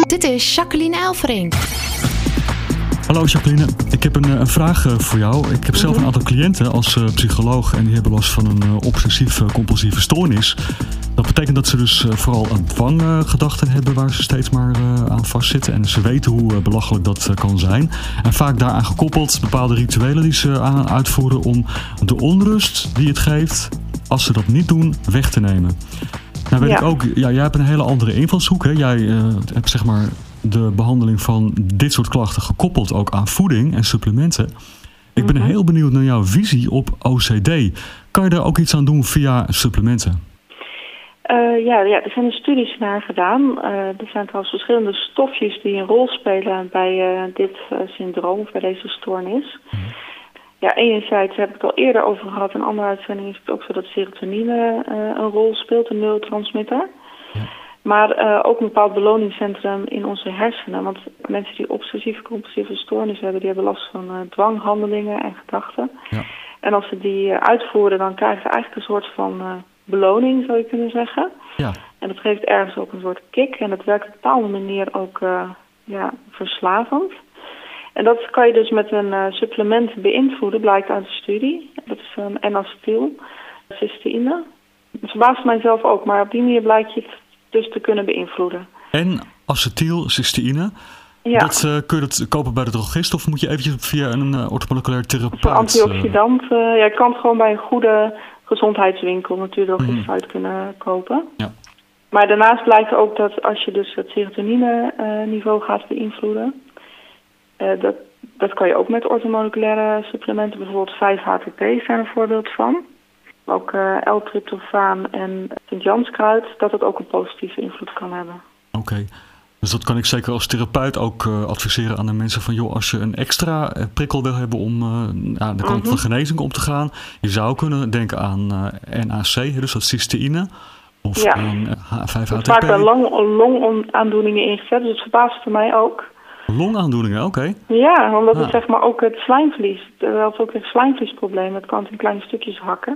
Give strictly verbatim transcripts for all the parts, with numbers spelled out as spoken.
Dit is Jacqueline Elvering. Hallo Jacqueline, ik heb een, een vraag voor jou. Ik heb zelf een aantal cliënten als uh, psycholoog en die hebben last van een uh, obsessief-compulsieve stoornis. Dat betekent dat ze dus uh, vooral een dwanggedachten uh, hebben waar ze steeds maar uh, aan vastzitten. En ze weten hoe uh, belachelijk dat uh, kan zijn. En vaak daaraan gekoppeld bepaalde rituelen die ze aan uitvoeren om de onrust die het geeft, als ze dat niet doen, weg te nemen. Nou weet ja. ik ook, ja, jij hebt een hele andere invalshoek. Hè? Jij uh, hebt zeg maar de behandeling van dit soort klachten gekoppeld ook aan voeding en supplementen. Ik ben mm-hmm. heel benieuwd naar jouw visie op O C D. Kan je daar ook iets aan doen via supplementen? Uh, ja, ja, er zijn er studies naar gedaan. Uh, er zijn trouwens verschillende stofjes die een rol spelen bij uh, dit uh, syndroom, bij deze stoornis. Mm. Ja, enerzijds heb ik het al eerder over gehad. In andere uitzendingen is het ook zo dat serotonine uh, een rol speelt, een neurotransmitter. Ja. Maar uh, ook een bepaald beloningscentrum in onze hersenen. Want mensen die obsessieve compulsieve stoornis hebben, die hebben last van uh, dwanghandelingen en gedachten. Ja. En als ze die uh, uitvoeren, dan krijgen ze eigenlijk een soort van uh, beloning, zou je kunnen zeggen. Ja. En dat geeft ergens ook een soort kick. En dat werkt op een bepaalde manier ook uh, ja, verslavend. En dat kan je dus met een uh, supplement beïnvloeden, blijkt uit de studie. Dat is een N-acetyl, cysteïne. Dat verbaast mijzelf ook, maar op die manier blijkt je het dus te kunnen beïnvloeden. N-acetyl, cysteïne? Ja. Dat, uh, kun je dat kopen bij de drogist of moet je eventjes via een uh, orthomoleculair therapeut? Een antioxidant. Uh, ja, je kan het gewoon bij een goede gezondheidswinkel natuurlijk drogist mm. uit kunnen kopen. Ja. Maar daarnaast blijkt ook dat als je dus het serotonine uh, niveau gaat beïnvloeden, Uh, dat, dat kan je ook met orthomoleculaire supplementen, bijvoorbeeld vijf H T P zijn een voorbeeld van. Ook uh, L-tryptofaan en Sint-Janskruid, dat het ook een positieve invloed kan hebben. Oké, okay. Dus dat kan ik zeker als therapeut ook uh, adviseren aan de mensen van, joh, als je een extra uh, prikkel wil hebben om uh, aan de kant mm-hmm. van genezing om te gaan, je zou kunnen denken aan uh, N A C, dus dat cysteïne, of ja. aan uh, vijf H T P. Er zijn vaak longaandoeningen ingezet, dus het verbaasde mij ook. Longaandoeningen, oké. Okay. Ja, omdat het ah. zeg maar ook het slijmvlies, dat is ook het slijmvliesprobleem, het kan in kleine stukjes hakken.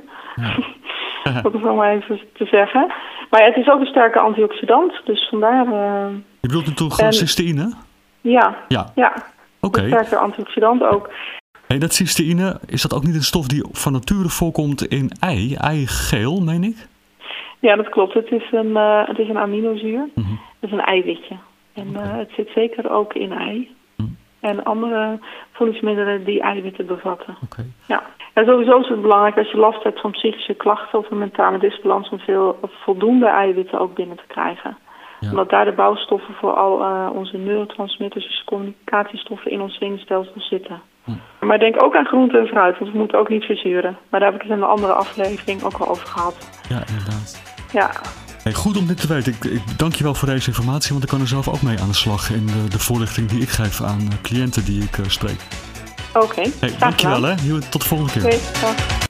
Ja. Dat is wel maar even te zeggen. Maar het is ook een sterke antioxidant, dus vandaar. Uh, Je bedoelt natuurlijk gewoon cysteïne? Ja, ja. ja. Oké. Okay. Een sterke antioxidant ook. Hey, dat cysteïne, is dat ook niet een stof die van nature voorkomt in ei, eigeel, meen ik? Ja, dat klopt. Het is een, uh, het is een aminozuur. Mm-hmm. Het is een eiwitje. En uh, het zit zeker ook in ei. Mm. En andere voedingsmiddelen die eiwitten bevatten. Okay. Ja. En sowieso is het belangrijk als je last hebt van psychische klachten of een mentale disbalans om veel of voldoende eiwitten ook binnen te krijgen. Ja. Omdat daar de bouwstoffen voor al uh, onze neurotransmitters, dus communicatiestoffen in ons zenuwstelsel zitten. Mm. Maar denk ook aan groente en fruit, want we moeten ook niet verzuren. Maar daar heb ik het in een andere aflevering ook al over gehad. Ja, inderdaad. Ja. Hey, goed om dit te weten. Ik, ik dank je wel voor deze informatie, want ik kan er zelf ook mee aan de slag in de, de voorlichting die ik geef aan uh, cliënten die ik uh, spreek. Oké. Okay, hey, dank je wel, hè. Tot de volgende keer. Oké, okay,